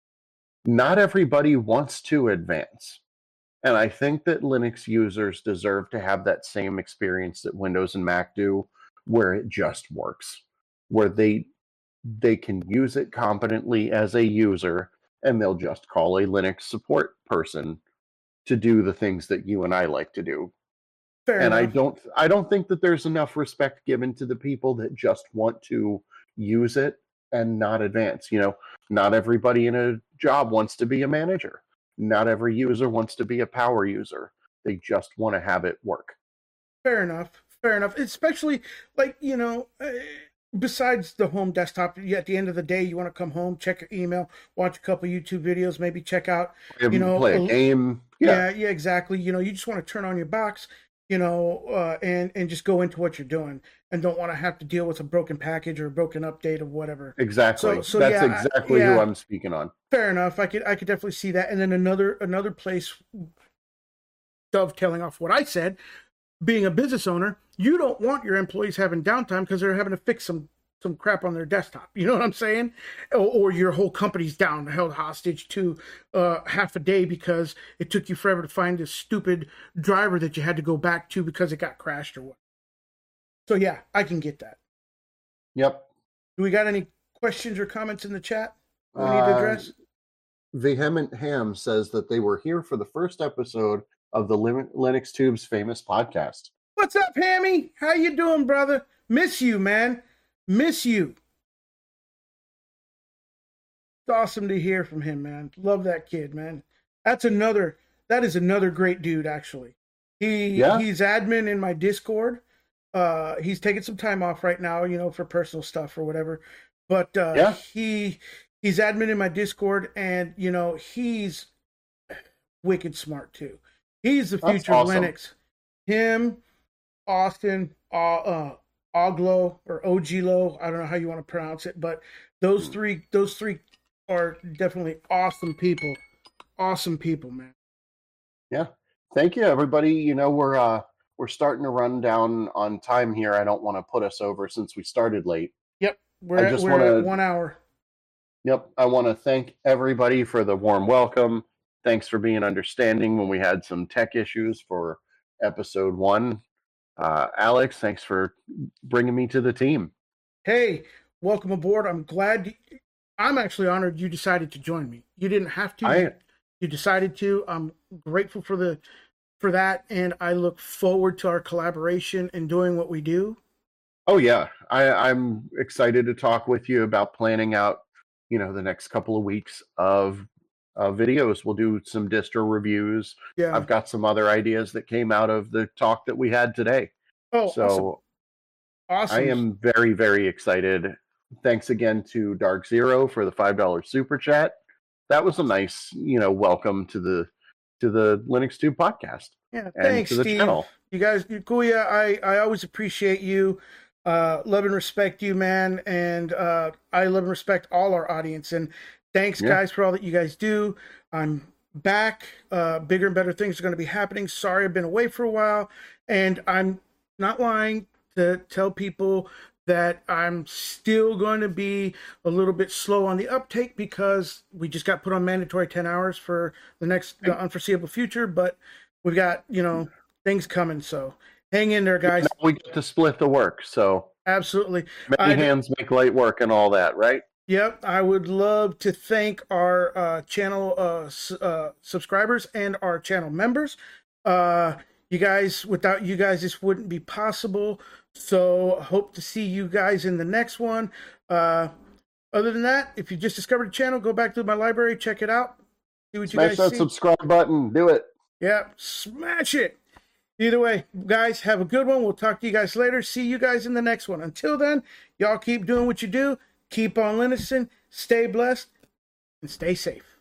not everybody wants to advance. And I think that Linux users deserve to have that same experience that Windows and Mac do, where it just works, where they they can use it competently as a user, and they'll just call a Linux support person to do the things that you and I like to do. Fair and enough. I don't I don't think that there's enough respect given to the people that just want to use it and not advance. You know, not everybody in a job wants to be a manager. Not every user wants to be a power user. They just want to have it work. Fair enough. Fair enough. Especially, like, you know, uh, besides the home desktop, at the end of the day, you want to come home, check your email, watch a couple YouTube videos, maybe check out, you know, play a a, game. Yeah. yeah, yeah, exactly. You know, you just want to turn on your box, you know, uh, and and just go into what you're doing, and don't want to have to deal with a broken package or a broken update or whatever. Exactly. So, so That's yeah, exactly yeah, who I'm speaking on. Fair enough. I could I could definitely see that. And then another another place, dovetailing off what I said, being a business owner, you don't want your employees having downtime because they're having to fix some some crap on their desktop. You know what I'm saying? Or, or your whole company's down, held hostage to uh, half a day because it took you forever to find this stupid driver that you had to go back to because it got crashed or what. So yeah, I can get that. Yep. Do we got any questions or comments in the chat we need to address? Uh, Vehement Ham says that they were here for the first episode of the Linux Tube's famous podcast. What's up, Hammy? How you doing, brother? Miss you, man. Miss you. It's awesome to hear from him, man. Love that kid, man. That's another, that is another great dude, actually. He yeah. He's admin in my Discord. Uh, he's taking some time off right now, you know, for personal stuff or whatever. But uh, yeah. he he's admin in my Discord, and, you know, he's wicked smart, too. He's the future of awesome. Linux. Him, Austin, uh, uh Oglo or Ogilo, I don't know how you want to pronounce it, but those three, those three are definitely awesome people. Awesome people, man. Yeah. Thank you, everybody. You know, we're uh we're starting to run down on time here. I don't want to put us over since we started late. Yep. We're, I at, just we're wanna, at one hour. Yep. I want to thank everybody for the warm welcome. Thanks for being understanding when we had some tech issues for episode one. Uh, Alex, thanks for bringing me to the team. Hey, welcome aboard. I'm glad. You, I'm actually honored you decided to join me. You didn't have to. I, you decided to. I'm grateful for the for that, and I look forward to our collaboration and doing what we do. Oh yeah, I, I'm excited to talk with you about planning out, you know, the next couple of weeks of uh, videos. We'll do some distro reviews. Yeah, I've got some other ideas that came out of the talk that we had today. Oh, so awesome. Awesome. I am very, very excited. Thanks again to Dark Zero for the five dollar super chat. That was a nice, you know, welcome to the to the Linux Tube podcast. Yeah, and thanks, to the Steve. channel. You guys, Kuya, I I always appreciate you. Uh, love and respect you, man, and uh, I love and respect all our audience. And thanks, Yeah. guys, for all that you guys do. I'm back. Uh, bigger and better things are going to be happening. Sorry, I've been away for a while, and I'm not lying to tell people that I'm still going to be a little bit slow on the uptake because we just got put on mandatory ten hours for the next the unforeseeable future. But we've got, you know, things coming. So hang in there, guys. We get to split the work, so Absolutely. many I'd- hands make light work and all that, right? Yep, I would love to thank our uh, channel uh, s- uh, subscribers and our channel members. Uh, you guys, without you guys, this wouldn't be possible. So hope to see you guys in the next one. Uh, other than that, if you just discovered the channel, go back to my library, check it out, see what Smash you guys that see. subscribe button. Do it. Yeah, smash it. Either way, guys, have a good one. We'll talk to you guys later. See you guys in the next one. Until then, y'all keep doing what you do. Keep on listening. Stay blessed and stay safe.